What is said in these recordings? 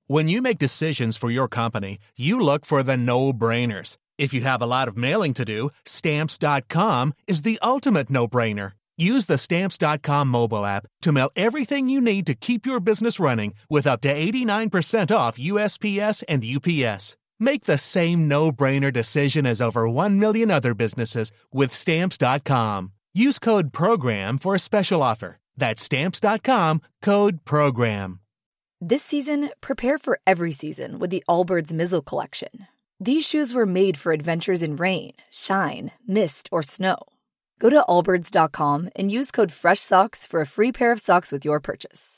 When you make decisions for your company, you look for the no-brainers. If you have a lot of mailing to do, Stamps.com is the ultimate no-brainer. Use the Stamps.com mobile app to mail everything you need to keep your business running with up to 89% off USPS and UPS. Make the same no-brainer decision as over 1 million other businesses with Stamps.com. Use code PROGRAM for a special offer. That's Stamps.com, code PROGRAM. This season, prepare for every season with the Allbirds Mizzle Collection. These shoes were made for adventures in rain, shine, mist, or snow. Go to allbirds.com and use code FRESHSOCKS for a free pair of socks with your purchase.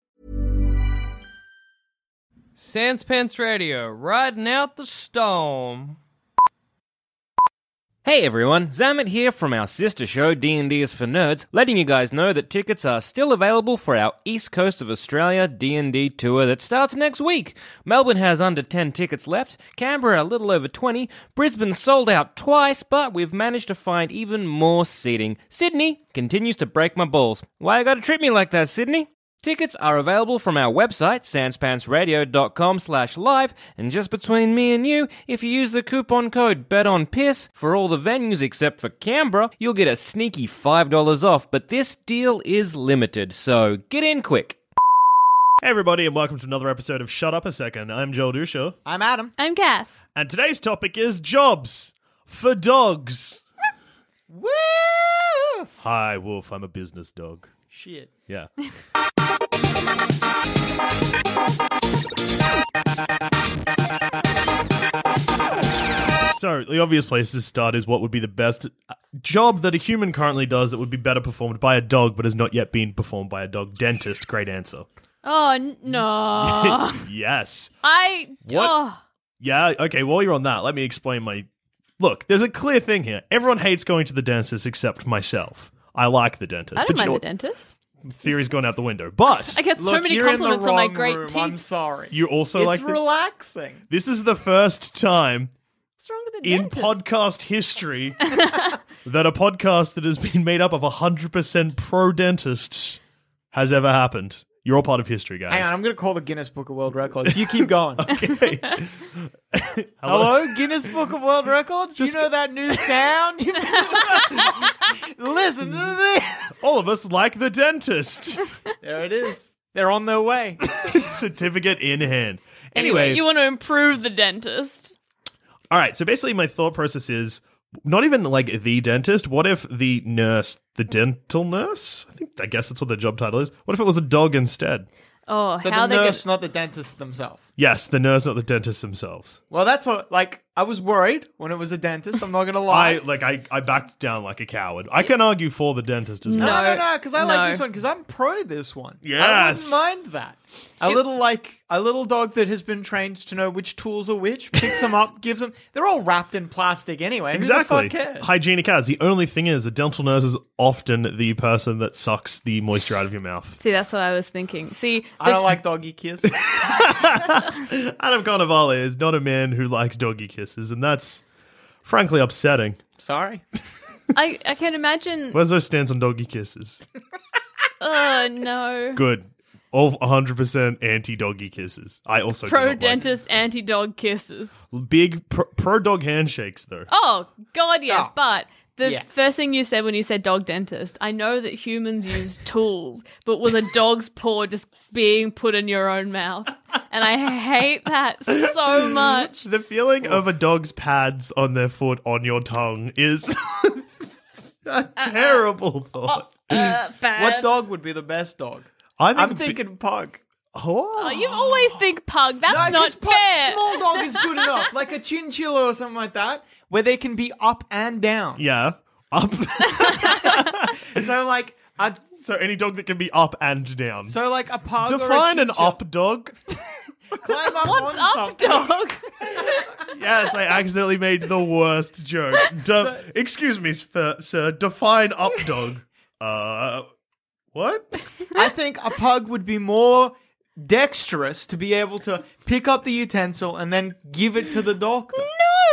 Sans Pants Radio, riding out the storm. Hey everyone, Zamet here from our sister show D&D is for Nerds, letting you guys know that tickets are still available for our East Coast of Australia D&D tour that starts next week. Melbourne has under 10 tickets left, Canberra a little over 20, Brisbane sold out twice, but we've managed to find even more seating. Sydney continues to break my balls. Why you gotta treat me like that, Sydney? Tickets are available from our website, sanspantsradio.com/live, and just between me and you, if you use the coupon code BETONPISS for all the venues except for Canberra, you'll get a sneaky $5 off, but this deal is limited, so get in quick. Hey everybody, and welcome to another episode of Shut Up a Second. I'm Joel Dusha. I'm Adam. I'm Cass. And today's topic is jobs for dogs. Woo! Hi, Wolf. I'm a business dog. Shit. Yeah. So, the obvious place to start is what would be the best job that a human currently does that would be better performed by a dog but has not yet been performed by a dog. Dentist. Great answer. Oh, no. Yes. What? Oh. Yeah, okay, while you're on that, let me explain my... Look, there's a clear thing here. Everyone hates going to the dentist except myself. I like the dentist. I don't but mind the dentist. Theory's gone out the window. But... I get so Look, many you're compliments in the on my wrong great room. teeth. I'm sorry. you also It's like... relaxing. This is the first time What's wrong with the in dentist? podcast history that a podcast that has been made up of 100% pro-dentists has ever happened. You're all part of history, guys. Hang on, I'm going to call the Guinness Book of World Records. You keep going. Okay. Hello, Guinness Book of World Records? You know that new sound? Listen to this. All of us like the dentist. There it is. They're on their way. Certificate in hand. Anyway, you want to improve the dentist. All right, so basically my thought process is not even like the dentist. What if the nurse, the dental nurse? I guess that's what the job title is. What if it was a dog instead? Oh, So how the they nurse, get... not the dentist themselves. Yes, the nurse, not the dentist themselves. Well, that's what, like, I was worried when it was a dentist. I'm not going to lie. I backed down like a coward. I can argue for the dentist as well. No, because I No. like this one, because I'm pro this one. I Yes. wouldn't mind that. A little dog that has been trained to know which tools are which, picks them up, gives them... They're all wrapped in plastic anyway. Exactly. Who the fuck cares? Hygienic as. The only thing is, a dental nurse is often the person that sucks the moisture out of your mouth. See, that's what I was thinking. See, I don't like doggy kisses. Adam Carnivale is not a man who likes doggy kisses, and that's frankly upsetting. Sorry. I can imagine... Where's stance on doggy kisses? Oh, no. Good. All 100% anti-doggy kisses. I also do not like Pro-dentist, anti-dog kisses. it. Big pro-dog handshakes, though. Oh, God, yeah. Oh. But the Yeah. first thing you said when you said dog dentist, I know that humans use tools, but was a dog's paw just being put in your own mouth? And I hate that so much. The feeling of a dog's pads on their foot on your tongue is a terrible thought. Bad. What dog would be the best dog? I'm thinking pug. Oh, you always think pug. That's not 'cause fair. Small dog is good enough. Like a chinchilla or something like that, where they can be up and down. Yeah. Up. So like a So any dog that can be up and down. a pug or a Define an chinchilla. up dog. Climb up What's on up, something. dog? Yes, I accidentally made the worst joke. Excuse me, sir. Define up dog. What? I think a pug would be more dexterous to be able to pick up the utensil and then give it to the doctor.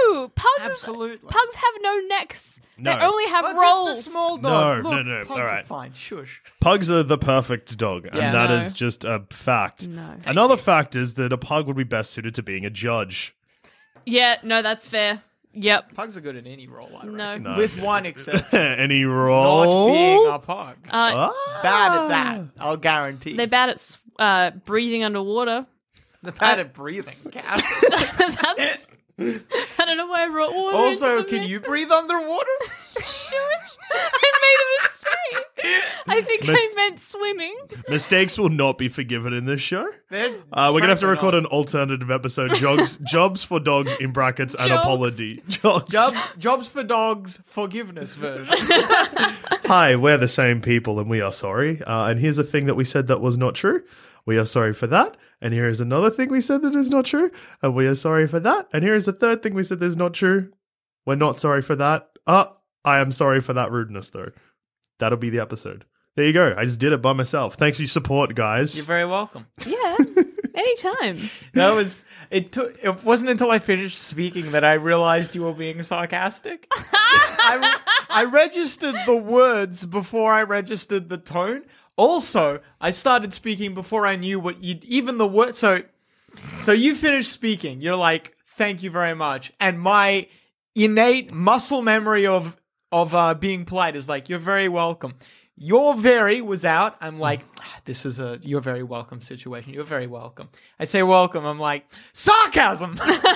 No, pugs. Absolutely. Pugs have no necks. No. They only have Well, rolls. just the small dog. No, Look, no. Pugs All are right. fine. Shush. Pugs are the perfect dog, and Yeah. that No. is just a fact. No. Another fact is that a pug would be best suited to being a judge. Yeah, no, that's fair. Yep. Pugs are good in any role, I No. reckon. No. With one exception. Any Not role? being a pug. Ah. Bad at that. I'll guarantee. They're bad at breathing underwater. They're bad at breathing. Cass. That's- I don't know why I brought water. Also, into the can mix. you breathe underwater? Shush! I made a mistake. I think I meant swimming. Mistakes will not be forgiven in this show. They're We're gonna have to frankly record not. an alternative episode. Jobs for dogs in brackets and Jobs. apology. Jobs for dogs forgiveness version. Hi, we're the same people and we are sorry. And here's a thing that we said that was not true. We are sorry for that. And here is another thing we said that is not true. And we are sorry for that. And here is a third thing we said that is not true. We're not sorry for that. I am sorry for that rudeness, though. That'll be the episode. There you go. I just did it by myself. Thanks for your support, guys. You're very welcome. Yeah, anytime. That was it. It wasn't until I finished speaking that I realized you were being sarcastic. I registered the words before I registered the tone. Also, I started speaking before I knew what you even the word. So you finished speaking. You're like, "Thank you very much," and my innate muscle memory of being polite is like, "You're very welcome." Your very was out. I'm like, this is a you're very welcome situation. You're very welcome. I say welcome. I'm like, sarcasm.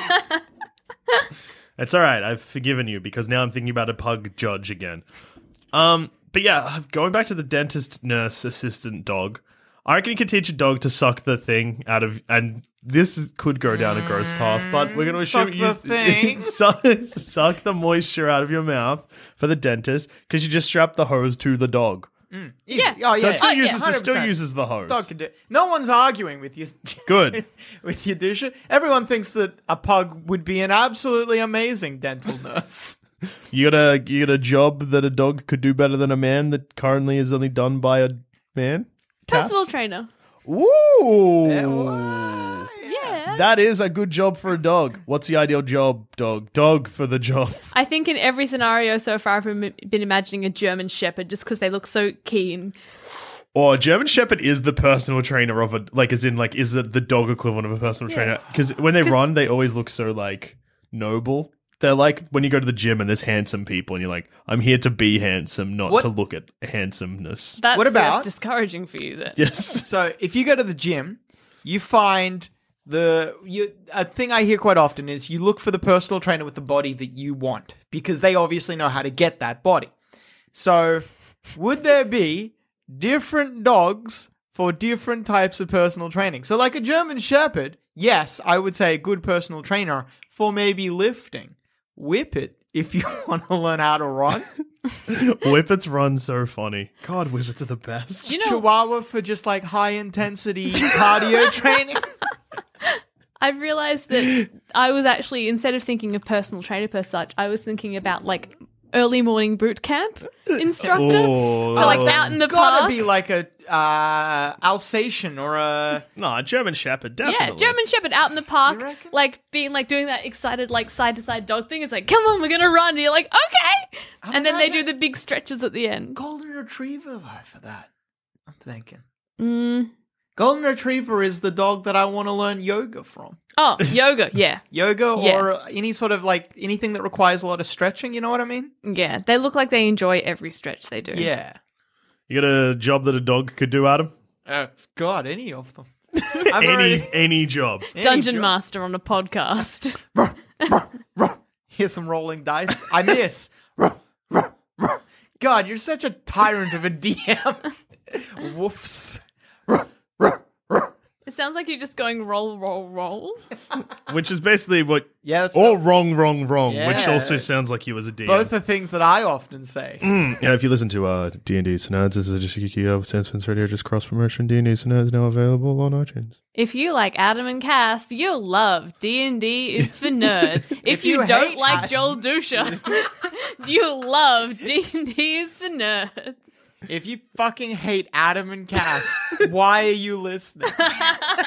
It's all right. I've forgiven you because now I'm thinking about a pug judge again. But yeah, going back to the dentist nurse assistant dog, I reckon you could teach a dog to suck the thing out of, and this could go down a gross path, but we're going to Suck assume the thing. suck the moisture out of your mouth for the dentist because you just strap the hose to the dog. Yeah. Oh, yeah. So it still, Oh, yeah, uses, it still 100%. uses the hose. Dog can do. No one's arguing with you. Good. With your dish. Everyone thinks that a pug would be an absolutely amazing dental nurse. You got a job that a dog could do better than a man that currently is only done by a man? Personal Cass? trainer. Ooh. Yeah. That is a good job for a dog. What's the ideal job, dog? Dog for the job. I think in every scenario so far, I've been imagining a German Shepherd just because they look so keen. Or a German Shepherd is the personal trainer of a, like, as in, like, is the dog equivalent of a personal trainer? Because when they run, they always look so, like, noble. They're like when you go to the gym and there's handsome people and you're like, I'm here to be handsome, not What- to look at handsomeness. That's, What about- that's discouraging for you then. Yes. So if you go to the gym, you find a thing I hear quite often is you look for the personal trainer with the body that you want because they obviously know how to get that body. So would there be different dogs for different types of personal training? So like a German Shepherd, yes, I would say a good personal trainer for maybe lifting. Whippet if you want to learn how to run. Whippets run so funny. God, whippets are the best. You know, Chihuahua for just like high intensity cardio training. I've realized that I was actually, instead of thinking of personal trainer per such, I was thinking about like early morning boot camp instructor. Oh, So like out in the Gotta park. be like a Alsatian or a No, German Shepherd, definitely. Yeah, German Shepherd out in the park, You reckon? like being like doing that excited like side to side dog thing. It's like, come on, we're gonna run. And you're like, okay, and then they do the big stretches at the end. golden retriever though for that. I'm thinking Mm. golden retriever is the dog that I want to learn yoga from. Oh, yoga, yeah, Yoga Yeah. or any sort of like anything that requires a lot of stretching. You know what I mean? yeah. They look like they enjoy every stretch they do. Yeah. You got a job that a dog could do, Adam? God, any of them. I've already- Any job. any Dungeon job. Master on a podcast. Here's some rolling dice. I miss. God, you're such a tyrant of a DM. Woofs. It sounds like you're just going roll, roll, roll. Which is basically what... Yeah, that's Or wrong, which Yeah. also sounds like you as a DM. both are things that I often say. Yeah, if you listen to D&D So Nerds, this is just Kikio with Sandspins Radio, just cross-promotion. D&D So Nerds now available on iTunes. If you like Adam and Cass, you'll love D&D is for nerds. If you you don't hate like Adam- Joel Dusha, you'll love D&D is for nerds. If you fucking hate Adam and Cass, why are you listening?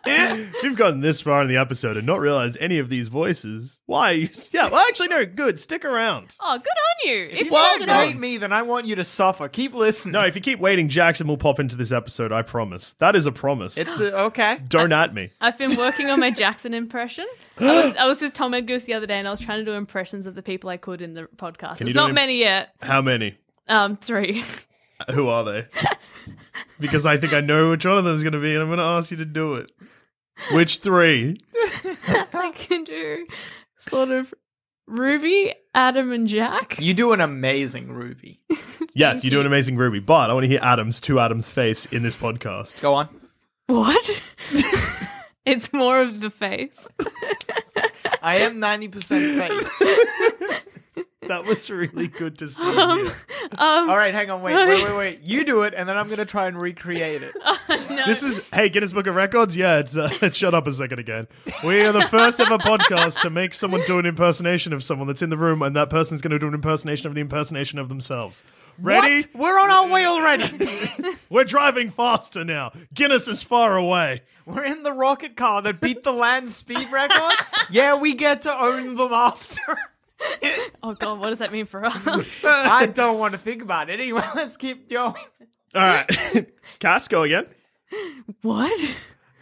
If you've gotten this far in the episode and not realized any of these voices, why? Yeah, well, actually, no, good. Stick around. Oh, good on you. If you Well don't done. hate me, then I want you to suffer. Keep listening. No, if you keep waiting, Jackson will pop into this episode. I promise. That is a promise. It's okay. Don't at me. I've been working on my Jackson impression. I was with Tom and Goose the other day, and I was trying to do impressions of the people I could in the podcast. Can you There's do not im- many yet. How many? 3. Who are they? Because I think I know which one of them is going to be, and I'm going to ask you to do it. Which 3? I can do sort of Ruby, Adam, and Jack. You do an amazing Ruby. Yes, you do an amazing Ruby, but I want to hear Adam's face in this podcast. Go on. What? It's more of the face. I am 90% face. That was really good to see. All right, hang on. Wait. You do it, and then I'm going to try and recreate it. No. This is, hey, Guinness Book of Records? Yeah, it's shut up a second again. We are the first ever podcast to make someone do an impersonation of someone that's in the room, and that person's going to do an impersonation of the impersonation of themselves. Ready? What? We're on our way already. We're driving faster now. Guinness is far away. We're in the rocket car that beat the land speed record. Yeah, we get to own them after. Oh god, what does that mean for us? I don't want to think about it. Anyway, let's keep going. All right. Cass, go again. What?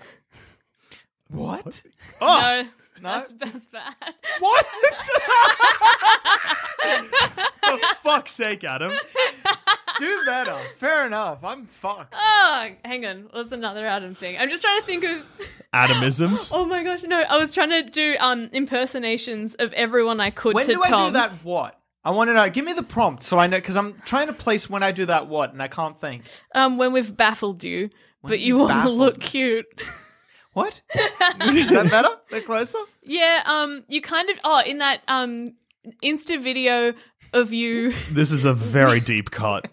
What? Oh, No, that's bad. what? For fuck's sake, Adam. Do better. Fair enough. I'm fucked. Oh, hang on. What's another Adam thing? I'm just trying to think of. Adamisms. Oh my gosh, no! I was trying to do impersonations of everyone I could When to do Tom. I do that what? I want to know. Give me the prompt so I know, because I'm trying to place when I do that what, and I can't think. When we've baffled you, but you we've want to baffled look me. cute. What? Is that better? They're closer? Yeah. You kind of. In that Insta video of you. This is a very deep cut.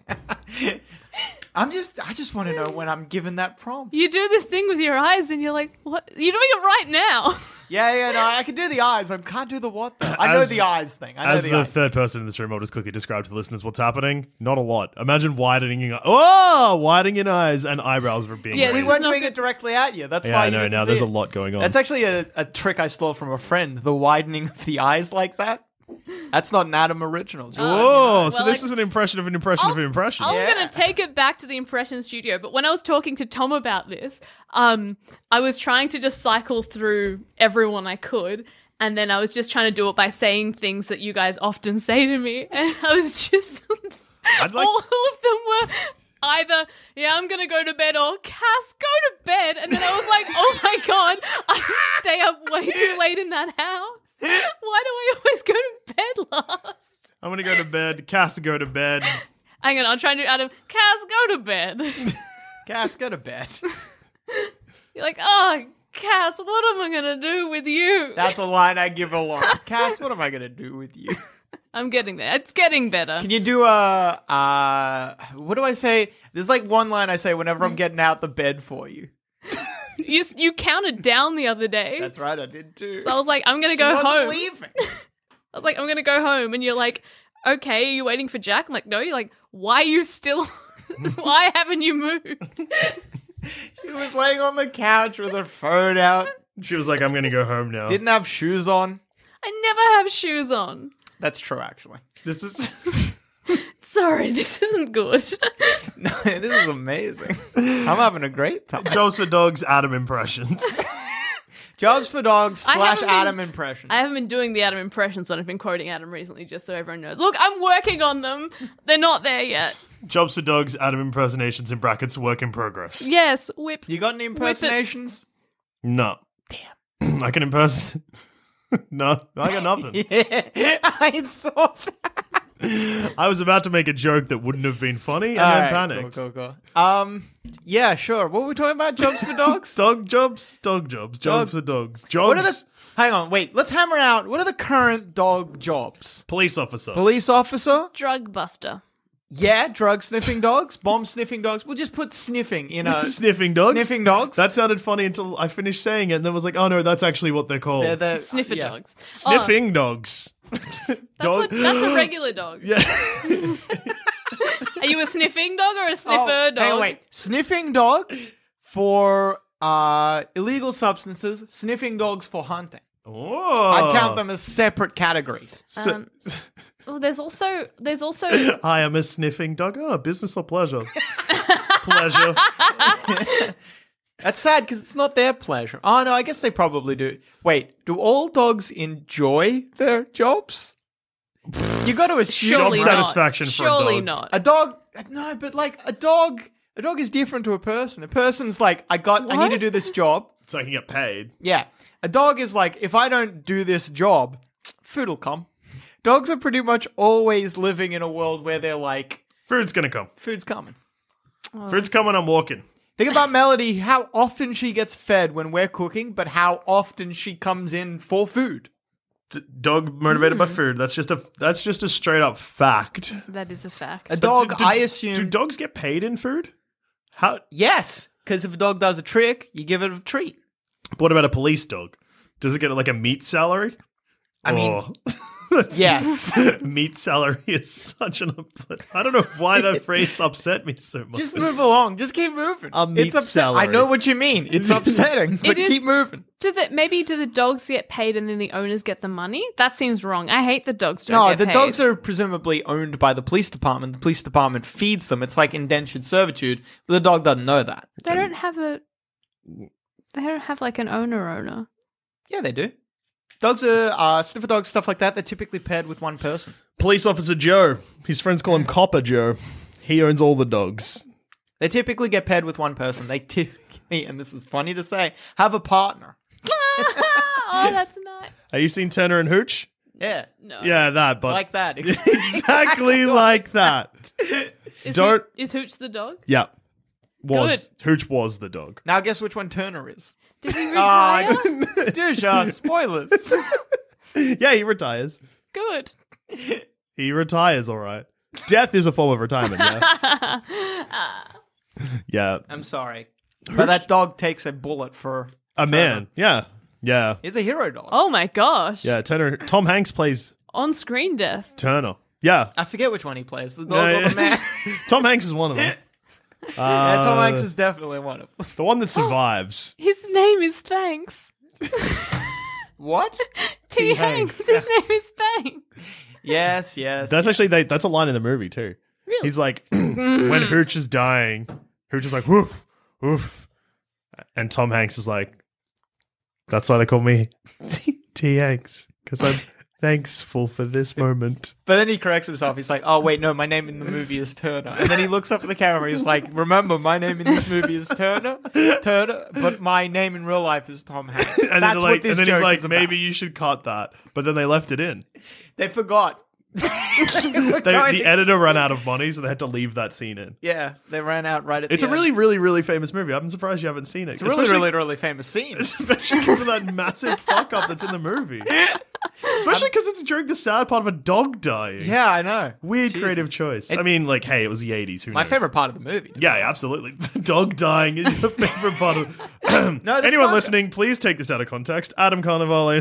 I just want to know when I'm given that prompt. You do this thing with your eyes, and you're like, "What? You're doing it right now." Yeah, no, I can do the eyes. I can't do the what, though. I know As- the eyes thing. I know As the the eyes. third person in this room, I'll just quickly describe to the listeners what's happening. Not a lot. Imagine widening your eyes and eyebrows for being Yeah, We raised. this is weren't not doing good. it directly at you. That's Yeah, why I you know. didn't Now see there's it. a lot going on. That's actually a trick I stole from a friend. The widening of the eyes like that. That's not an Adam original. Just Whoa, so Well, this like- is an impression of an impression of an impression. I'm Yeah. going to take it back to the impression studio. But when I was talking to Tom about this, I was trying to just cycle through everyone I could. And then I was just trying to do it by saying things that you guys often say to me. And I was just... I'd like- all of them were either, yeah, I'm going to go to bed, or Cass, go to bed. And then I was like, oh my God, I stay up way too late in that house. Why do I always go to bed last? I'm going to go to bed. Cass, go to bed. Hang on, I'll try and do Adam. Cass, go to bed. Cass, go to bed. You're like, oh, Cass, what am I going to do with you? That's a line I give a lot. Cass, what am I going to do with you? I'm getting there. It's getting better. Can you do what do I say? There's like one line I say whenever I'm getting out the bed for you. You counted down the other day. That's right, I did too. So I was like, I'm going to She go wasn't home. leaving. I was like, I'm going to go home. And you're like, okay, are you waiting for Jack? I'm like, no. You're like, why are you still... why haven't you moved? She was laying on the couch with her phone out. She was like, I'm going to go home now. Didn't have shoes on. I never have shoes on. That's true, actually. This is... Sorry, this isn't good. No, this is amazing. I'm having a great time. Jobs for Dogs, Adam impressions. Jobs for Dogs I / haven't been- Adam impressions. I haven't been doing the Adam impressions when I've been quoting Adam recently, just so everyone knows. Look, I'm working on them. They're not there yet. Jobs for Dogs, Adam impersonations in brackets, work in progress. Yes, whip. You got any impersonations? No. Damn. I can impersonate... No, I got nothing. Yeah, I saw that. I was about to make a joke that wouldn't have been funny and All then right, panicked. Cool. Yeah, sure. What were we talking about? Jobs for dogs? Dog jobs for dogs. Jobs. What are the... Hang on, wait. Let's hammer out. What are the current dog jobs? Police officer. Police officer? Drug buster. Yeah, drug sniffing dogs, bomb sniffing dogs. We'll just put sniffing, Sniffing dogs. Sniffing dogs. That sounded funny until I finished saying it, and then was like, oh no, that's actually what they're called. They're Sniffer yeah. dogs. Sniffing dogs. Oh, that's a regular dog. Yeah. Are you a sniffing dog or a sniffer dog? Hang on, wait. Sniffing dogs for illegal substances, sniffing dogs for hunting. Oh. I'd count them as separate categories. Well, there's also I am a sniffing dog. Oh, business or pleasure? Pleasure. That's sad because it's not their pleasure. Oh, no, I guess they probably do. Wait, do all dogs enjoy their jobs? You got to assume. surely Job not. satisfaction for a Surely dog. not. A dog, no, but like a dog is different to a person. A person's like, I need to do this job. So I can get paid. Yeah. A dog is like, if I don't do this job, food will come. Dogs are pretty much always living in a world where they're like, Food's gonna come. food's coming. Food's coming, I'm walking. Think about Melody, how often she gets fed when we're cooking, but how often she comes in for food. Dog motivated by food. That's just a straight up fact. That is a fact. A dog, I assume. Do dogs get paid in food? How? Yes, because if a dog does a trick, you give it a treat. What about a police dog? Does it get like a meat salary? I mean, that's- yes. Meat salary is such an. I don't know why that phrase upset me so much. Just move along. Just keep moving. A meat it's upset. salary. I know what you mean. It's upsetting, but It is- keep moving. Do the dogs get paid and then the owners get the money? That seems wrong. I hate the dogs No, get the paid. dogs are presumably owned by the police department. The police department feeds them. It's like indentured servitude, but the dog doesn't know that. They don't have like an owner. Yeah, they do. Dogs are sniffer dogs, stuff like that. They're typically paired with one person. Police officer Joe. His friends call him Copper Joe. He owns all the dogs. They typically get paired with one person. They typically, and this is funny to say, have a partner. Oh, that's nice. Have you seen Turner and Hooch? Yeah, No. Yeah, that. But like that. exactly like that. Is Don't- is Hooch the dog? Yeah. Hooch was the dog. Now guess which one Turner is. Did he retire? Douche, spoilers. Yeah, he retires. Good. He retires, all right. Death is a form of retirement, yeah. Yeah. I'm sorry. But that dog takes a bullet for A man. Yeah. Yeah. He's a hero dog. Oh my gosh. Yeah, Turner. Tom Hanks plays On screen death. Turner. Yeah. I forget which one he plays, the dog Yeah, or the man. Tom Hanks is one of them. Yeah, Tom Hanks is definitely one of them. The one that survives. His name is Thanks. What? T. Hanks. His name is Thanks. Yes. That's actually, that's a line in the movie, too. Really? He's like, when Hooch is dying, Hooch is like, woof, woof. And Tom Hanks is like, that's why they call me T. Hanks, because I'm thankful for this moment. But then he corrects himself. He's like, oh, wait, no, my name in the movie is Turner. And then he looks up at the camera. He's like, remember, my name in this movie is Turner, but my name in real life is Tom Hanks. And That's what this and then he's joke like, is about. maybe you should cut that. But then they left it in. They forgot. The editor ran out of money, so they had to leave that scene in. Yeah, they ran out right at It's the a end. really, really, really famous movie. I'm surprised you haven't seen it. It's a really, really, really famous scene. Especially because of that massive fuck up that's in the movie. Especially because it's during the sad part of a dog dying. Yeah, I know. Weird Jesus. creative choice. I mean, like, hey, it was the 80s. Who My knows? favorite part of the movie. Yeah, absolutely. The dog dying is your favorite part of. No, the Anyone fuck- listening, please take this out of context. Adam Carnivale.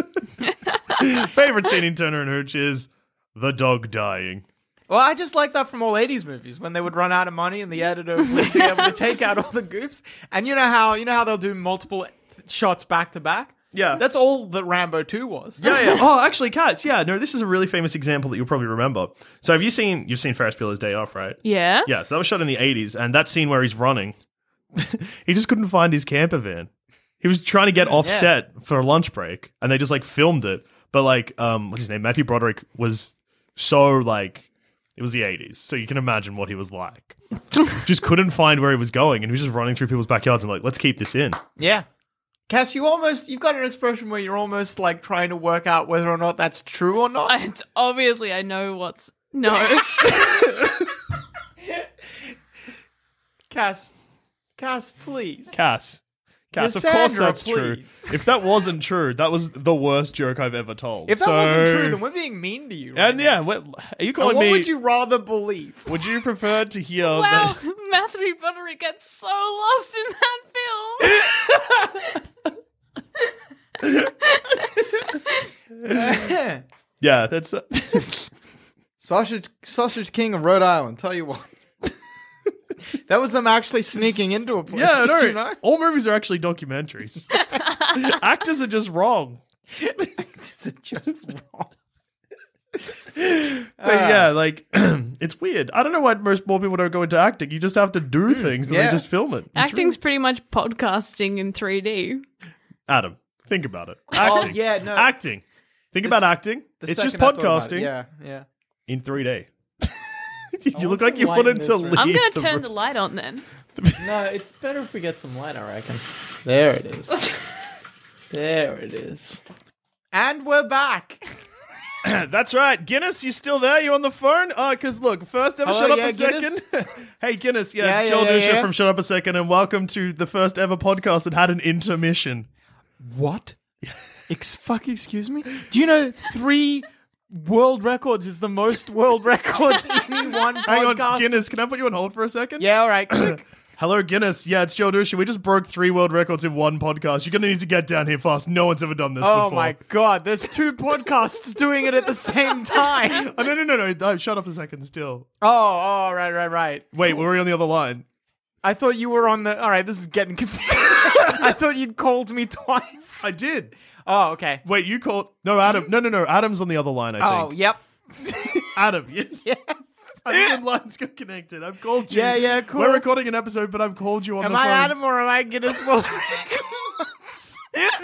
Favorite scene in Turner and Hooch is the dog dying. Well, I just like that from all 80s movies when they would run out of money and the editor would be able to take out all the goofs. And you know how they'll do multiple shots back to back? Yeah. That's all that Rambo 2 was. Yeah. Oh, actually, Cats. Yeah, no, this is a really famous example that you'll probably remember. So you've seen Ferris Bueller's Day Off, right? Yeah. Yeah, so that was shot in the 80s, and that scene where he's running, he just couldn't find his camper van. He was trying to get offset for a lunch break, and they just, like, filmed it. But, like, what's his name? Matthew Broderick was so, like, it was the 80s, so you can imagine what he was like. Just couldn't find where he was going, and he was just running through people's backyards and, like, let's keep this in. Yeah. Cass, you've got an expression where you're almost like trying to work out whether or not that's true or not. It's obviously I know what's no. Cass, please. Cass, of course Cassandra, that's true. please. If that wasn't true, that was the worst joke I've ever told. If that wasn't true, then we're being mean to you. Right And now. yeah, what, are you And calling what me? would you rather believe? Would you prefer to hear Wow, that? Matthew Broderick gets so lost in that film. Yeah, that's Sausage King of Rhode Island. Tell you what. That was them actually sneaking into a place. Yeah, Did no. you know? All movies are actually documentaries. Actors are just wrong. Is it just wrong? But yeah, like it's weird. I don't know why more people don't go into acting. You just have to do things and yeah. they just film it. It's Acting's pretty much podcasting in 3D. really- Adam, think about it. Acting. Oh, yeah, no. Acting. Think about acting. The It's just second I thought about podcasting it, Yeah. in 3D. You want look like some you light wanted in to this room. leave. I'm going to the turn room. the light on then. No, it's better if we get some light, I reckon. There it is. There it is. And we're back. That's right. Guinness, you still there? You on the phone? Because look, first ever Hello, Shut Up yeah, a Second. Hey, Guinness. Yeah, it's Yeah, Joel yeah, Dusha yeah. from Shut Up a Second, and welcome to the first ever podcast that had an intermission. What? Excuse me? Do you know 3 world records is the most world records in one podcast? Hang on, Guinness, can I put you on hold for a second? Yeah, all right. Click. Hello, Guinness. Yeah, it's Joe Dusha. We just broke 3 world records in one podcast. You're going to need to get down here fast. No one's ever done this Oh before. my god, there's 2 podcasts doing it at the same time. Oh, no. Shut up a second still. Oh, right. Wait, were we on the other line? I thought you were on the... All right, this is getting confusing. I thought you'd called me twice. I did. Oh, okay. Wait, you called... No, Adam. No. Adam's on the other line, I Oh, think. yep. Adam, yes. Yes. I think the lines got connected. I've called you. Yeah, cool. We're recording an episode, but I've called you on Am the phone. I Adam or am I Guinness World Records?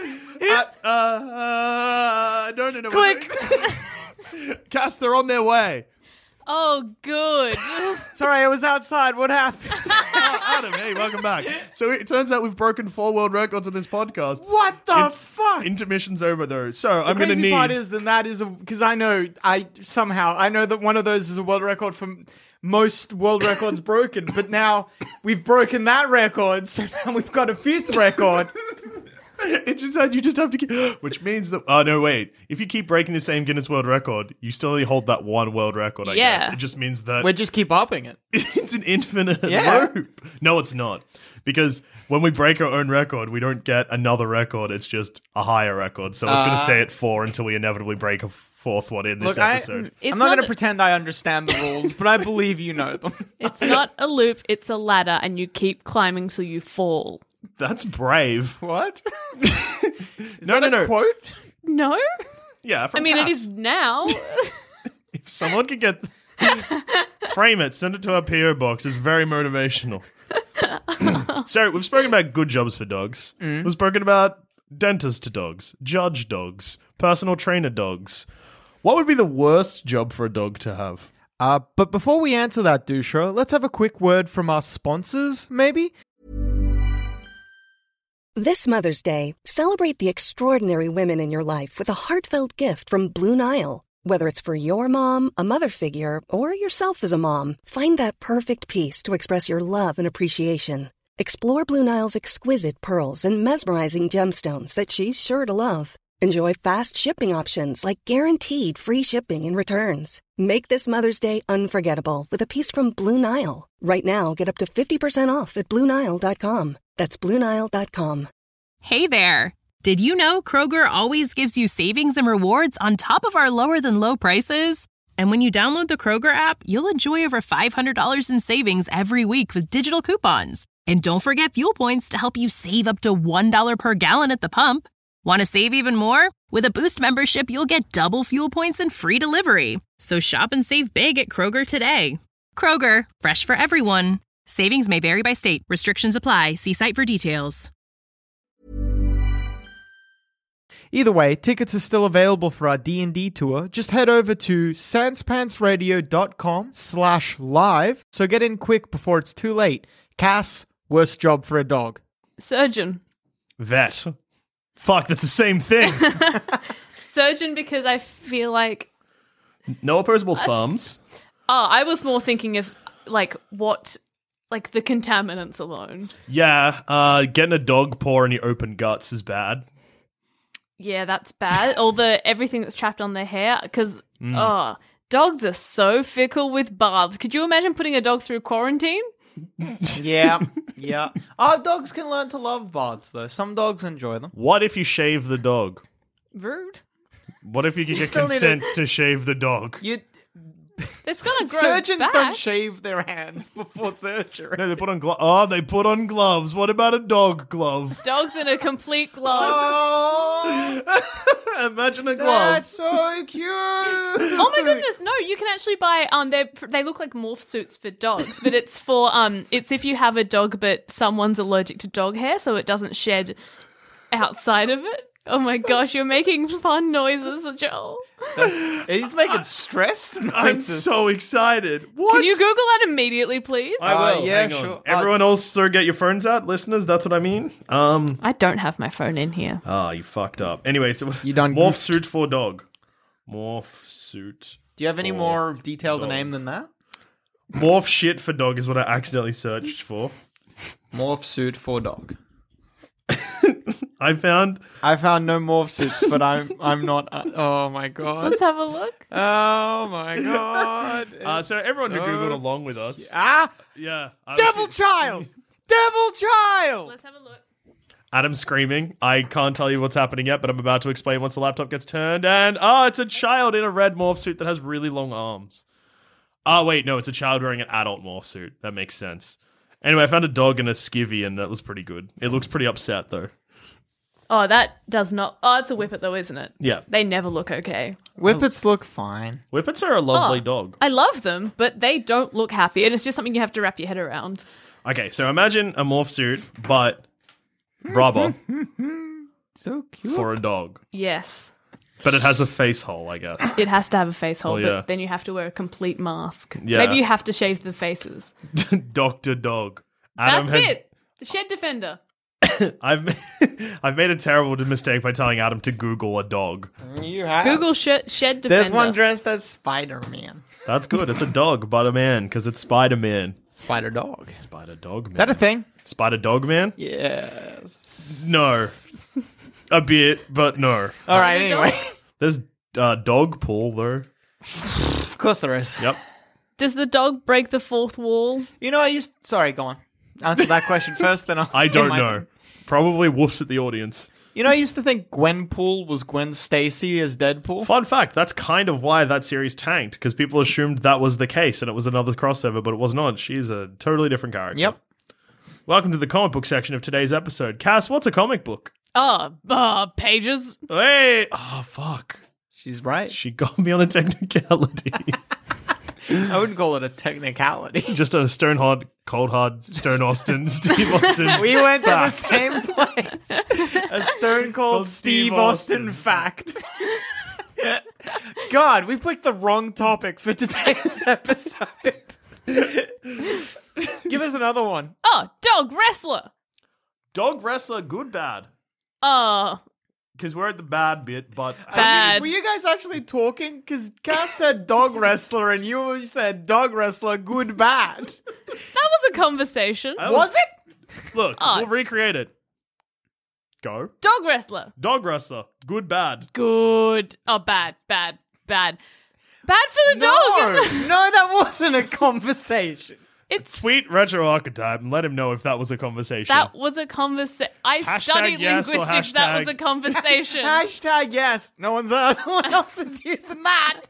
No. Click. Cass, they're on their way. Oh, good. Sorry, I was outside. What happened? Adam, hey, welcome back. So it turns out we've broken 4 world records on this podcast. What the fuck? Intermission's over though, so I'm The going to crazy need. part is that is because I know that one of those is a world record for most world records broken, but now we've broken that record, so now we've got a 5th record. It just said you just have to keep, which means that. Oh no, wait! If you keep breaking the same Guinness World Record, you still only hold that one world record. I Yeah. guess it just means that We just keep upping it. it's an infinite Yeah. loop. No, it's not, because when we break our own record, we don't get another record. It's just a higher record, so it's going to stay at 4 until we inevitably break a 4th one in this Look, episode. It's I'm not going not to pretend I understand the rules, but I believe you know them. It's not a loop, it's a ladder, and you keep climbing till you fall. That's brave. What? No. Quote? No? Yeah, from I mean, it Cass. is now. If someone could get frame it, send it to our PO box. It's very motivational. So we've spoken about good jobs for dogs. We've spoken about dentist dogs, judge dogs, personal trainer dogs. What would be the worst job for a dog to have? But before we answer that, Dusha, let's have a quick word from our sponsors, maybe? This Mother's Day, celebrate the extraordinary women in your life with a heartfelt gift from Blue Nile. Whether it's for your mom, a mother figure, or yourself as a mom, find that perfect piece to express your love and appreciation. Explore Blue Nile's exquisite pearls and mesmerizing gemstones that she's sure to love. Enjoy fast shipping options like guaranteed free shipping and returns. Make this Mother's Day unforgettable with a piece from Blue Nile. Right now, get up to 50% off at BlueNile.com. That's BlueNile.com. Hey there! Did you know Kroger always gives you savings and rewards on top of our lower-than-low prices? And when you download the Kroger app, you'll enjoy over $500 in savings every week with digital coupons. And don't forget fuel points to help you save up to $1 per gallon at the pump. Want to save even more? With a Boost membership, you'll get double fuel points and free delivery. So shop and save big at Kroger today. Kroger, fresh for everyone. Savings may vary by state. Restrictions apply. See site for details. Either way, tickets are still available for our D&D tour. Just head over to sanspantsradio.com/live. So get in quick before it's too late. Cass, worst job for a dog. Surgeon. Vet. Fuck, that's the same thing. Surgeon, because I feel like... No opposable thumbs. Oh, I was more thinking of, the contaminants alone. Yeah, getting a dog paw in your open guts is bad. Yeah, that's bad. Everything that's trapped on their hair, because, dogs are so fickle with baths. Could you imagine putting a dog through quarantine? Yeah. Our dogs can learn to love baths, though. Some dogs enjoy them. What if you shave the dog? Rude. What if you could You get still need consent to shave the dog? It's gonna grow Surgeons back. don't shave their hands before surgery. No, they put on gloves. Oh, they put on gloves. What about a dog glove? Dog's in a complete glove. Oh, Imagine a glove. that's so cute. Oh my goodness, no, you can actually buy they look like morph suits for dogs, but it's for it's if you have a dog but someone's allergic to dog hair so it doesn't shed outside of it. Oh my gosh, you're making fun noises, Joel. He's making stressed noises. I'm so excited. What? Can you Google that immediately, please? I will. yeah, Hang on. sure. Everyone else, so get your phones out, listeners. That's what I mean. I don't have my phone in here. You fucked up. Anyway, so You done morph goofed. suit for dog. Morph suit. Do you have any for more detailed dog. name than that? Morph shit for dog is what I accidentally searched for. Morph suit for dog. I found I found no morph suits, but I'm not. Oh my god. Let's have a look. Oh my god. so everyone who Googled along with us. Ah, Yeah. devil child, devil child. Let's have a look. Adam screaming. I can't tell you what's happening yet, but I'm about to explain once the laptop gets turned. And it's a child in a red morph suit that has really long arms. Oh wait, no, it's a child wearing an adult morph suit. That makes sense. Anyway, I found a dog and a skivvy, and that was pretty good. It looks pretty upset though. Oh, that does not. Oh, it's a whippet though, isn't it? Yeah. They never look okay. Whippets look fine. Whippets are a lovely Oh. dog. I love them, but they don't look happy, and it's just something you have to wrap your head around. Okay, so imagine a morph suit, but rubber So cute. for a dog. Yes. But it has a face hole, I guess. It has to have a face hole, Oh, yeah. but then you have to wear a complete mask. Yeah. Maybe you have to shave the faces. Dr. Dog. Adam That's it. The Shed Defender. I've made a terrible mistake by telling Adam to Google a dog. You have. Google Shed Defender. There's one dressed as Spider-Man. That's good. It's a dog, but a man, because it's Spider-Man. Spider dog. Spider Dog Man. That a thing? Spider Dog Man? Yes. No. A bit, but no. All right. Spider Anyway, dog? There's dog pool, though. of course there is. Yep. Does the dog break the fourth wall? You know, Sorry, go on. Answer that question first, then I'll. I say don't my- know. Probably woofs at the audience. You know, I used to think Gwenpool was Gwen Stacy as Deadpool. Fun fact, that's kind of why that series tanked, because people assumed that was the case and it was another crossover, but it was not. She's a totally different character. Yep. Welcome to the comic book section of today's episode. Cass, what's a comic book? Pages. Hey! Oh, fuck. She's right. She got me on a technicality. I wouldn't call it a technicality. Just a stone hard, cold hard, Stone Austin, Steve Austin. We went to the fact. same place. A stone cold Steve Steve Austin Austin. fact. God, we picked the wrong topic for today's episode. Give us another one. Oh, dog wrestler. Dog wrestler, good, bad. Oh, Because we're at the bad bit, but bad. Were you guys actually talking? Because Cass said dog wrestler and you said dog wrestler, good, bad. That was a conversation. Was it? Look, Oh. we'll recreate it. Go. Dog wrestler. Dog wrestler, good, bad. Good. Oh, bad. Bad for the dog. No, that wasn't a conversation. It's Tweet Retro Archetype and let him know if that was a conversation. that was a conversation. I Hashtag studied yes or linguistics. That was a hashtag- conversation. Hashtag yes. No one else is using that.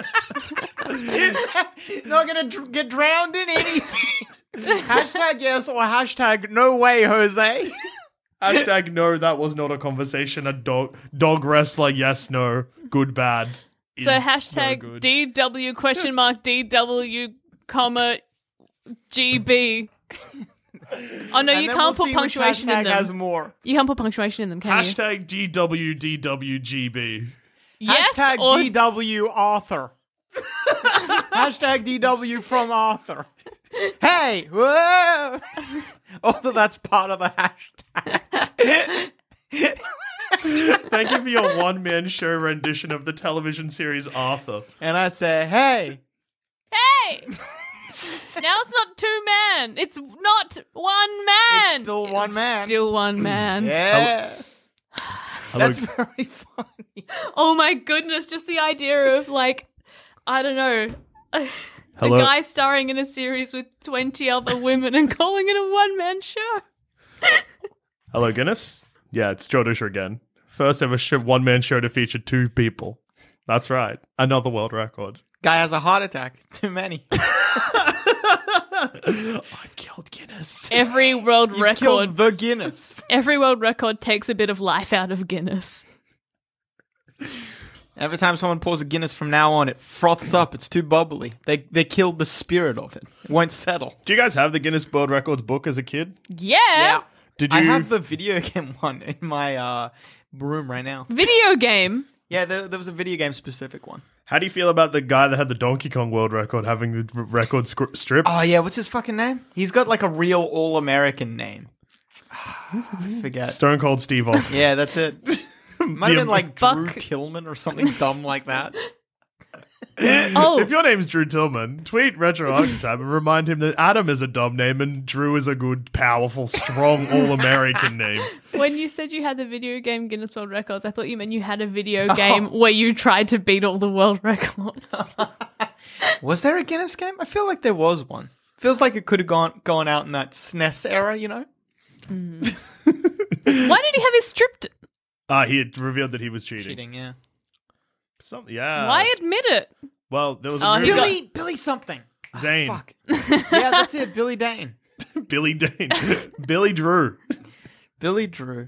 Not gonna get drowned in anything. Hashtag yes or hashtag no way, Jose. Hashtag no, that was not a conversation. A dog wrestler, yes, no, good, bad. is So no hashtag good. DW question mark DW comma GB. Oh no, And you then can't we'll put see punctuation which in hashtag them. has more. You can't put punctuation in them, can you? Hashtag DWDWGB. Yes Hashtag or DW Arthur. Hashtag DW from Arthur. Hey, whoa! Although that's part of the hashtag. Thank you for your one-man show rendition of the television series Arthur. And I say, hey, hey. Now it's not two man. It's not one man. It's still one man. Still one man. yeah. Hello. That's very funny. Oh my goodness! Just the idea of like, I don't know, a Hello. guy starring in a series with 20 other women and calling it a one-man show. Hello, Guinness. Yeah, it's Joe Disher again. First ever one-man show to feature two people. That's right. Another world record. Guy has a heart attack. Too many. I've killed Guinness. Every world You've record. killed the Guinness. Every world record takes a bit of life out of Guinness. Every time someone pours a Guinness from now on, it froths up. It's too bubbly. They killed the spirit of it. It won't settle. Do you guys have the Guinness World Records book as a kid? Yeah. Did you? I have the video game one in my room right now. Video game. Yeah, there was a video game specific one. How do you feel about the guy that had the Donkey Kong World Record having the record stripped? Oh, yeah. What's his fucking name? He's got like a real all-American name. I forget. Stone Cold Steve Austin. Yeah, that's it. Might have been like Drew Buck. Tillman or something dumb like that. Oh, If your name's Drew Tillman, tweet Retro Archetype and remind him that Adam is a dumb name and Drew is a good, powerful, strong, all-American name. when you said you had the video game Guinness World Records, I thought you meant you had a video game where you tried to beat all the world records. Was there a Guinness game? I feel like there was one. Feels like it could have gone out in that SNES era, you know? Why did he have his stripped? He had revealed that he was cheating. Cheating, yeah. Yeah. Why admit it? Well, there was Oh, a he's movie. Billy something. Zane. Fuck. Yeah, that's it. Billy Dane. Billy Dane. Billy Drew. Billy Drew.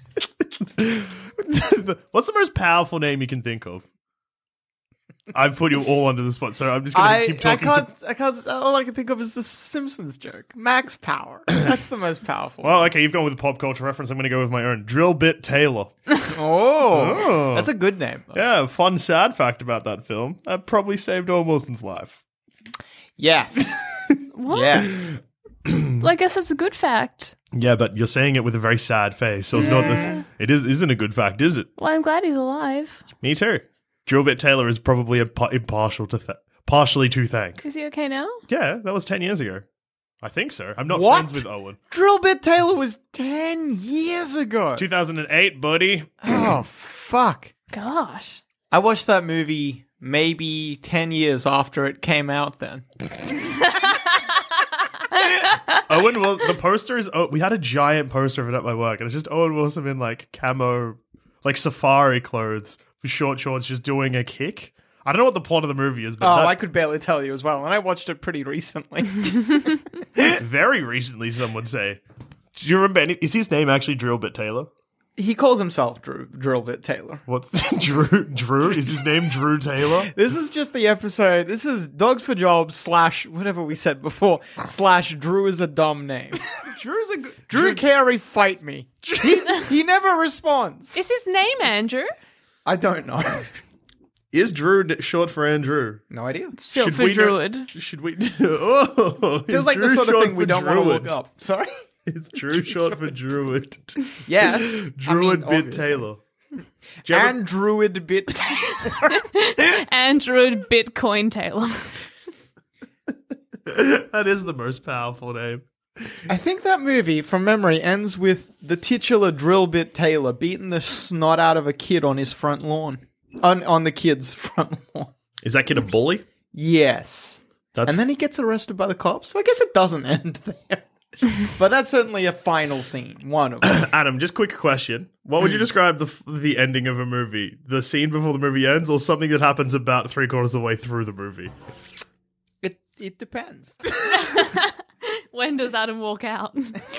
What's the most powerful name you can think of? I've put you all under the spot, so I'm just going to keep talking. I can't. All I can think of is the Simpsons joke. Max Power. That's the most powerful. Well, okay, you've gone with a pop culture reference. I'm going to go with my own. Drill Bit Taylor. Oh, that's a good name. Though. Yeah, fun sad fact about that film. That probably saved Owen Wilson's life. Yes. What? Yes. Well, I guess that's a good fact. Yeah, but you're saying it with a very sad face, so it's not this. It isn't a good fact, is it? Well, I'm glad he's alive. Me too. Drill Bit Taylor is probably partially to thank. Is he okay now? Yeah, that was 10 years ago. I think so. I'm not What? friends with Owen. Drill Bit Taylor was 10 years ago. 2008, buddy. Oh, fuck. Gosh. I watched that movie maybe 10 years after it came out then. Owen, well, the poster is. Oh, we had a giant poster of it at my work, and it's just Owen Wilson in like camo, like safari clothes with short shorts, just doing a kick. I don't know what the plot of the movie is, but I could barely tell you as well, and I watched it pretty recently. very recently, some would say. Do you remember any? Is his name actually Drill Bit Taylor? He calls himself Drill Bit Taylor. What's Drew? Is his name Drew Taylor? This is just the episode. This is Dogs for Jobs / whatever we said before / Drew is a dumb name. Drew's a good. Drew Carey, fight me. He never responds. Is his name Andrew? I don't know. Is Drew short for Andrew? No idea. Short for we know- Druid. Should we? Oh, Feels is like the Drew sort of short thing we for don't want to Druid? look up. Sorry? It's Drew short for Druid. Yes. Druid Bit obviously. Taylor. Do you ever- And Druid Bit Taylor. Android Bitcoin Taylor. That is the most powerful name. I think that movie, from memory, ends with the titular Drill Bit Taylor beating the snot out of a kid on his front lawn. On the kid's front lawn. Is that kid a bully? Yes. That's And then he gets arrested by the cops, so I guess it doesn't end there. But that's certainly a final scene. One of them. Adam, just quick question. What would you describe the ending of a movie? The scene before the movie ends or something that happens about 3/4 of the way through the movie? It depends. When does Adam walk out?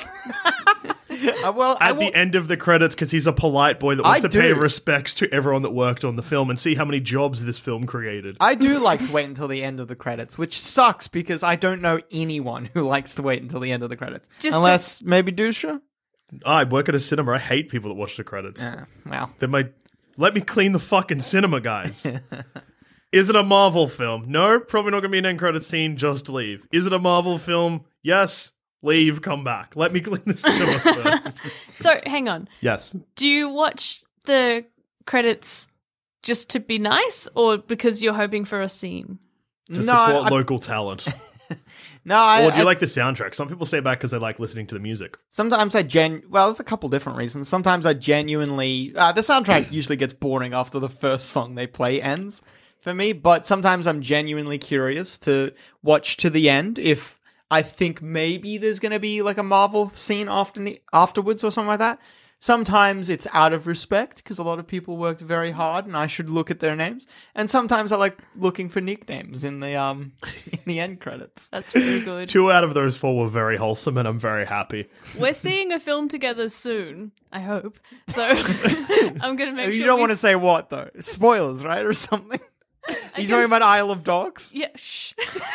At the end of the credits, because he's a polite boy that wants I to pay do. respects to everyone that worked on the film and see how many jobs this film created. I do like to wait until the end of the credits, which sucks because I don't know anyone who likes to wait until the end of the credits. Just Unless maybe Dusha? I work at a cinema. I hate people that watch the credits. Well. Let me clean the fucking cinema, guys. Is it a Marvel film? No, probably not going to be an end credit scene. Just leave. Is it a Marvel film? Yes. Leave, come back. Let me clean the cinema first. So, hang on. Yes. Do you watch the credits just to be nice or because you're hoping for a scene? To support local talent. Or do you like the soundtrack? Some people stay back because they like listening to the music. Sometimes well, there's a couple different reasons. Sometimes I genuinely... the soundtrack usually gets boring after the first song they play ends for me, but sometimes I'm genuinely curious to watch to the end if I think maybe there's going to be like a Marvel scene afterwards or something like that. Sometimes it's out of respect because a lot of people worked very hard and I should look at their names. And sometimes I like looking for nicknames in the end credits. That's really good. 2 out of those 4 were very wholesome, and I'm very happy. We're seeing a film together soon, I hope. So I'm going to make sure You don't we want to say what, though? Spoilers, right? Or something? Are you talking about Isle of Dogs? Yeah, shh.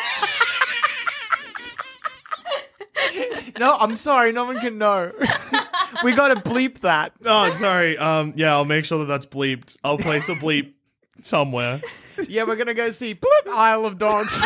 No, I'm sorry. No one can know. We got to bleep that. Oh, sorry. Yeah, I'll make sure that that's bleeped. I'll place a bleep somewhere. Yeah, we're going to go see bleep Isle of Dogs.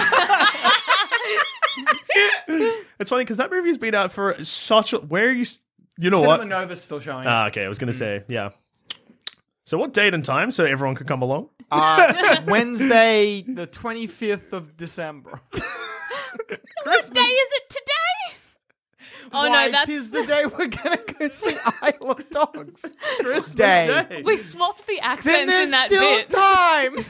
It's funny because that movie's been out for such a... Where are you... You know Cinema what? Nova's still showing. Okay, I was going to say, yeah. So what date and time so everyone could come along? Wednesday, the 25th of December. What day is it today? Oh, Why, no, that's... 'tis the day we're going to go see Isle of Dogs. Christmas Day. We swapped the Then accents there's in that still bit. time.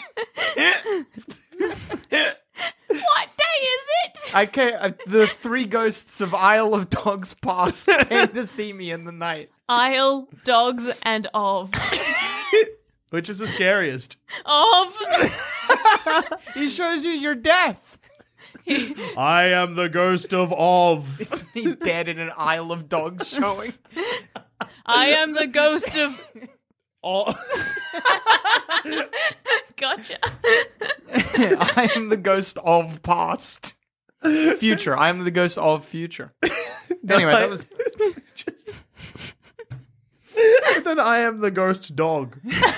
What day is it? The 3 ghosts of Isle of Dogs past came to see me in the night. Isle, dogs, and of. Which is the scariest? Of. He shows you your death. I am the ghost of. He's dead in an Isle of Dogs showing. I am the ghost of. Oh. Gotcha. I am the ghost of past. Future. I am the ghost of future. Anyway, that was... Then I am the ghost dog.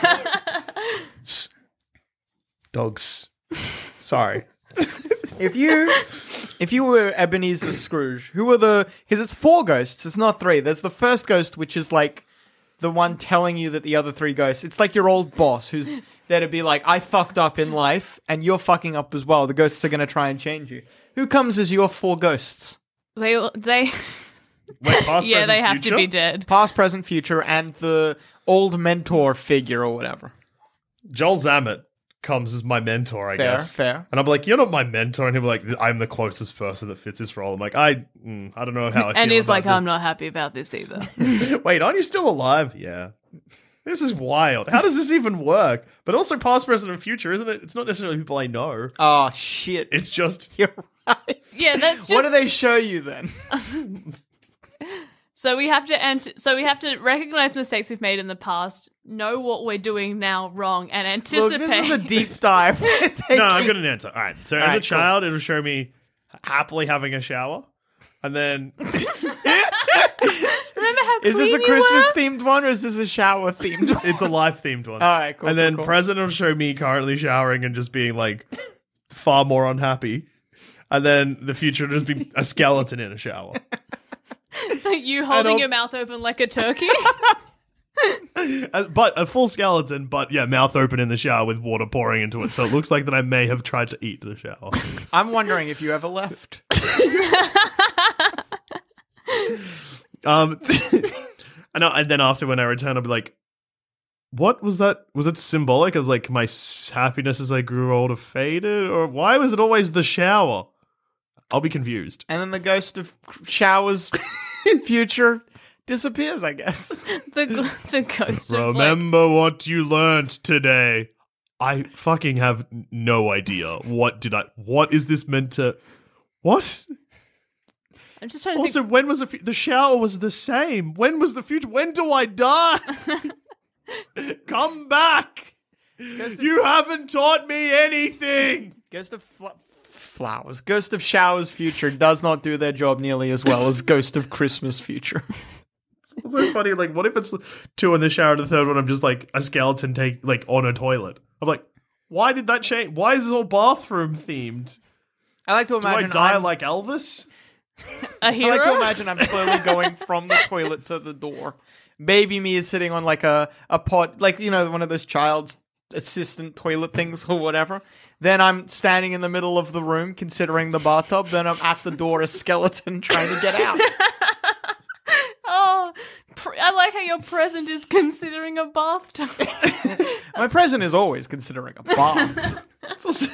Dogs. Sorry. If you were Ebenezer Scrooge, who were the... Because it's 4 ghosts, it's not 3. There's the first ghost, which is like the one telling you that the other 3 ghosts... It's like your old boss who's there to be like, I fucked up in life, and you're fucking up as well. The ghosts are going to try and change you. Who comes as your 4 ghosts? They. Wait, past, Yeah, present, they have future? to be dead. Past, present, future, and the old mentor figure or whatever. Joel Zammett comes as my mentor, I guess. Fair. And I'm like, you're not my mentor. And he'll be like, I'm the closest person that fits this role. I'm like, I don't know how I feel And he's about like, this. I'm not happy about this either. Wait, aren't you still alive? Yeah. This is wild. How does this even work? But also past, present, and future, isn't it? It's not necessarily people I know. Oh, shit. It's just... You're right. Yeah, that's just. What do they show you then? So we have to So we have to recognize mistakes we've made in the past, know what we're doing now wrong, and anticipate. Look, this is a deep dive. No, I've got an answer. All right. So as a Alright, child, it'll show me happily having a shower. And then... Remember how Is this a clean you Christmas were? themed one or is this a shower themed one? It's a life-themed one. All right, cool. And then cool. present will show me currently showering and just being like far more unhappy. And then the future will just be a skeleton in a shower. You holding I'll- your mouth open like a turkey? But a full skeleton, but yeah, mouth open in the shower with water pouring into it. So it looks like that I may have tried to eat the shower. I'm wondering if you ever left. And then after when I return, I'll be like, what was that? Was it symbolic as like my happiness as I grew older faded? Or why was it always the shower? I'll be confused. And then the ghost of showers future disappears, I guess. the ghost of like, Remember what you learned today. I fucking have no idea. What is this meant to... What? I'm just trying to Also, think. when was the shower was the same? When was the future? When do I die? Come back! You haven't taught me anything! Ghost of flowers. Ghost of showers future does not do their job nearly as well as Ghost of Christmas future. It's so funny, like, what if it's 2 in the shower and the third one I'm just like a skeleton on a toilet? I'm like, why did that change? Why is this all bathroom themed? I like to Do I imagine die like Elvis? A I hero? like to imagine I'm slowly going from the toilet to the door. Baby me is sitting on like a pot, like, you know, one of those child's assistant toilet things or whatever. Then I'm standing in the middle of the room considering the bathtub. Then I'm at the door, a skeleton trying to get out. Oh, I like how your present is considering a bathtub. My present is always considering a bath. It's also-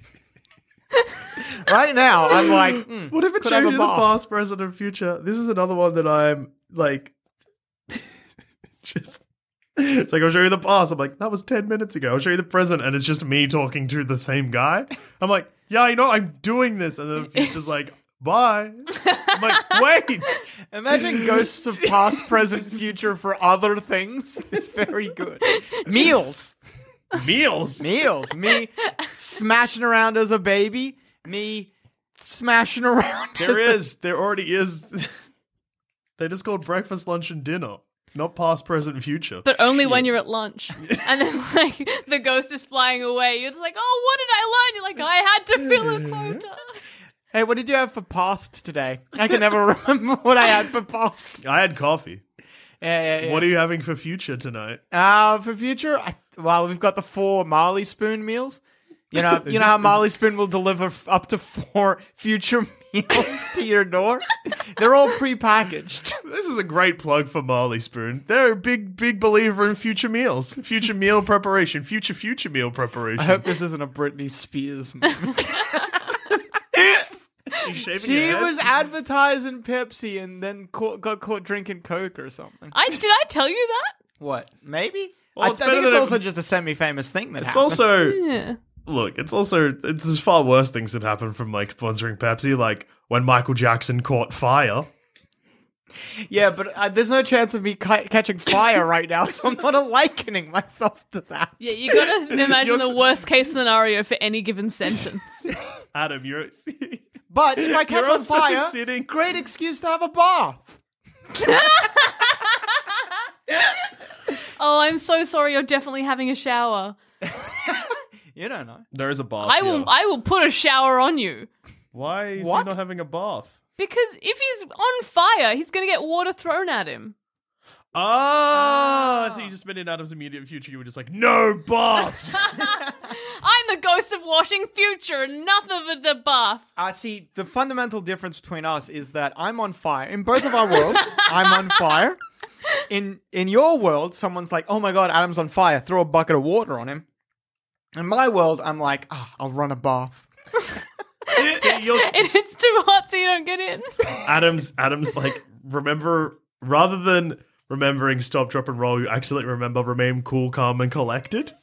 Right now, I'm like, what if it could I have shows a you the bath? past, present, and future? This is another one that I'm like... It's like, I'll show you the past. I'm like, that was 10 minutes ago. I'll show you the present. And it's just me talking to the same guy. I'm like, yeah, I know I'm doing this. And then the future's like, bye. I'm like, wait. Imagine ghosts of past, present, future for other things. It's very good. Meals. Meals. Me smashing around as a baby. Me smashing around. There already is. They just called breakfast, lunch, and dinner. Not past, present, and future. But only when you're at lunch. And then, like, the ghost is flying away. You're just like, oh, what did I learn? You're like, I had to fill a quota. Hey, what did you have for past today? I can never remember what I had for past. I had coffee. Yeah. What are you having for future tonight? For future, we've got the 4 Marley Spoon meals. You know how Marley Spoon will deliver up to 4 future meals to your door? They're all pre-packaged. This is a great plug for Marley Spoon. They're a big believer in future meals. Future meal preparation. Future meal preparation. I hope this isn't a Britney Spears moment. She was advertising Pepsi and then got caught drinking Coke or something. Did I tell you that? What? Maybe? Well, I think it's also just a semi-famous thing that It's happened. also... Yeah. Look, there's far worse things that happen from, like, sponsoring Pepsi, like when Michael Jackson caught fire. Yeah, but there's no chance of me catching fire right now, so I'm not likening myself to that. Yeah, you gotta imagine the worst case scenario for any given sentence. Adam, you're... But if I catch You're on also fire, sitting- great excuse to have a bath. Oh, I'm so sorry. You're definitely having a shower. You don't know. There is a bath. I will put a shower on you. Why is What? he not having a bath? Because if he's on fire, he's gonna get water thrown at him. Oh, I think you just meant in Adam's immediate future. You were just like, no baths. I'm the ghost of washing future, and nothing of the bath. See, the fundamental difference between us is that I'm on fire. In both of our worlds, I'm on fire. In your world, someone's like, oh my god, Adam's on fire. Throw a bucket of water on him. In my world, I'm like, I'll run a bath. It's too hot, so you don't get in. Adam's like, rather than remembering stop, drop, and roll, you actually remember remain cool, calm, and collected.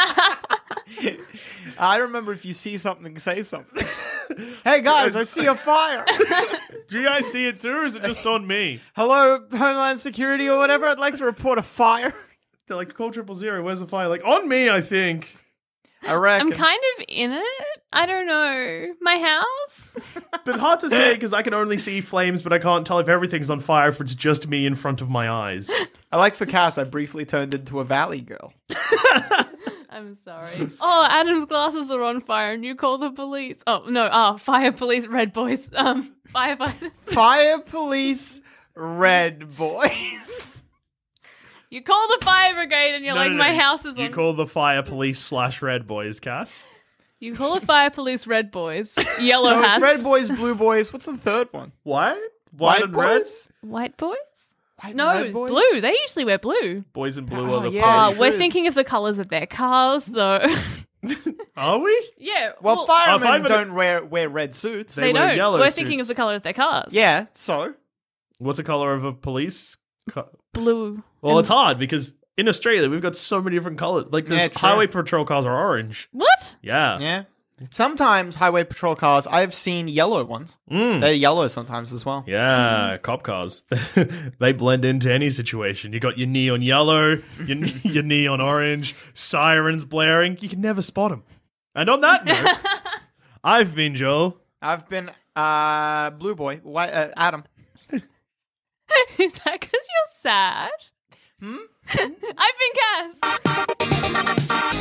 I remember if you see something, say something. Hey guys, I see a fire. Do you guys see it too, or is it just on me? Hello, Homeland Security or whatever. I'd like to report a fire. They're like, call 000, where's the fire? Like, on me, I think. I reckon. I'm kind of in it. I don't know. My house? But hard to say, because I can only see flames, but I can't tell if everything's on fire if it's just me in front of my eyes. I like for Cass, I briefly turned into a valley girl. I'm sorry. Oh, Adam's glasses are on fire and you call the police. Oh, no. Fire police, red boys. Firefighters. Fire police, red boys. You call the fire brigade and you're my house is on... You call the fire police / red boys, Cass. You call the fire police red boys. Yellow So hats. it's red boys, blue boys. What's the third one? What? White and red? boys? White boys? White and No, red boys? blue. They usually wear blue. Boys in blue Oh, are the yeah. police. We're True. thinking of the colours of their cars, though. Are we? Yeah. Well, firemen firemen- don't wear red suits. They wear don't. yellow We're suits. thinking of the colour of their cars. Yeah, so? What's the color of a police? Blue. Well, it's hard because in Australia we've got so many different colors. Like, Yeah, there's true. highway patrol cars are orange. What? Yeah. Yeah. Sometimes highway patrol cars, I've seen yellow ones. They're yellow sometimes as well. Yeah, cop cars. They blend into any situation. You got your neon yellow, your neon orange, sirens blaring. You can never spot them. And on that note, I've been Joel. I've been blue boy, white Adam. Is that because you're sad? I've been Cass.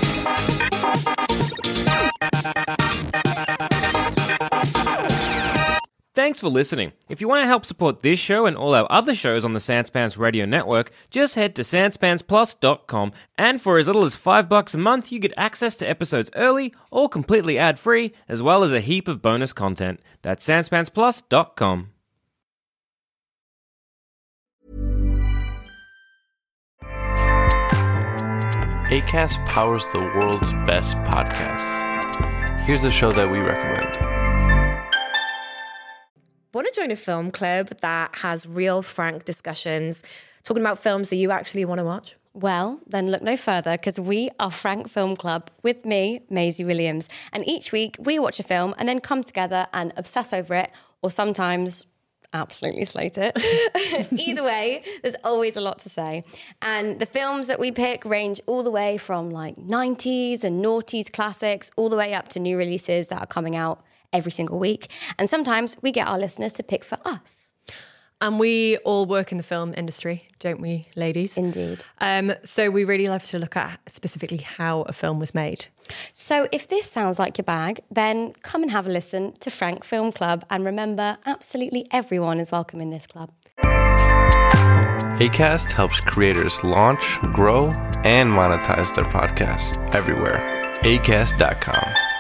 Thanks for listening. If you want to help support this show and all our other shows on the Sanspants Radio Network, just head to sanspantsplus.com, and for as little as $5 a month, you get access to episodes early, all completely ad-free, as well as a heap of bonus content. That's sanspantsplus.com. Acast powers the world's best podcasts. Here's a show that we recommend. Want to join a film club that has real, frank discussions, talking about films that you actually want to watch? Well, then look no further, because we are Frank Film Club with me, Maisie Williams. And each week we watch a film and then come together and obsess over it, or sometimes absolutely slate it. Either way, there's always a lot to say. And the films that we pick range all the way from like 90s and noughties classics, all the way up to new releases that are coming out every single week. And sometimes we get our listeners to pick for us. And we all work in the film industry, don't we, ladies? Indeed. So we really love to look at specifically how a film was made. So if this sounds like your bag, then come and have a listen to Frank Film Club. And remember, absolutely everyone is welcome in this club. Acast helps creators launch, grow, and monetize their podcasts everywhere. Acast.com.